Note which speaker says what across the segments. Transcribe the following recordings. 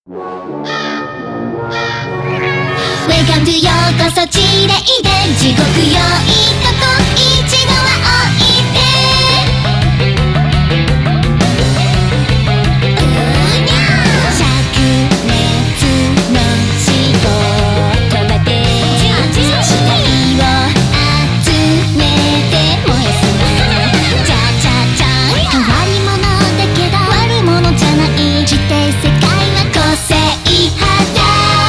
Speaker 1: Welcome to ようこそ地霊で地獄よいとこ一度はおいで灼熱の仕事場で死体を集めて燃やすのチャチャチャ変わり者だけど悪者じゃない地底世界は個性派だ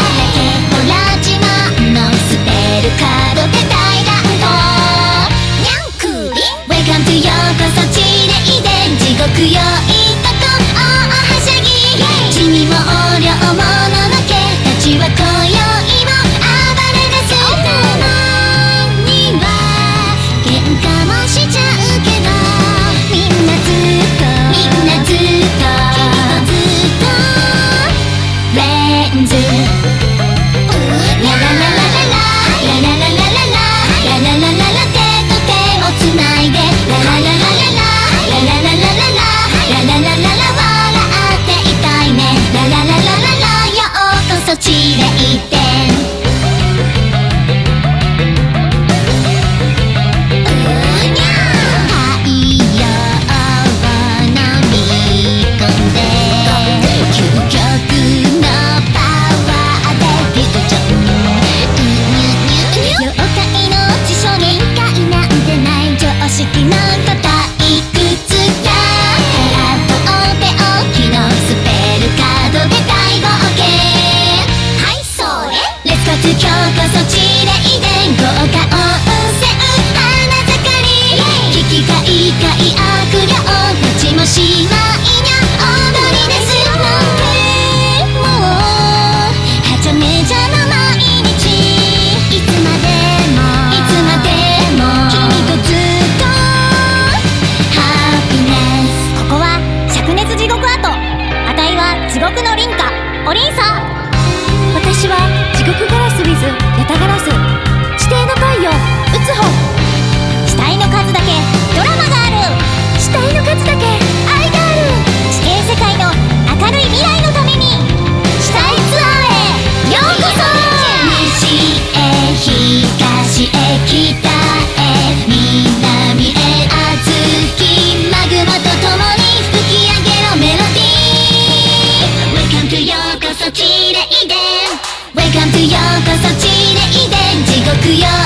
Speaker 1: カードで大乱闘にゃんくり Welcome to ようこそ地霊で地獄よいとこ大はしゃぎ地味も横領者の毛たちは今宵も暴れ出すたまには喧嘩もしちゃうけどみんなずっと君とずっとフレンズラララララララララララララララララ手と手をつないでラララララララララララララララララ笑っていたいねララララララようこそ地霊で太陽を飲み込んで究極のパワーでフュージョン妖怪の知識限界なんてない常識の答えいくつか空とっておきのスペルカードで大冒険はいそれ Let's go to 今日こそ地霊で豪華温泉花盛り危機開会悪霊たちもしまいにゃ踊りですなんてもうはちゃめちゃな毎日いつまでも君とずっとハピネスここは灼熱地獄跡あたいは地獄の凛花おりんさ私は地獄ガラス with ヤタガラス地底の太陽打つ方死体の数だけドラマがある死体の数だけ愛がある地底世界の明るい未来のために死体ツアーへようこそ西へ東へ北へ南へ熱きマグマと共に吹き上げろメロディー Welcome to ようこそ地霊で Welcome to ようこそ地霊で地獄よ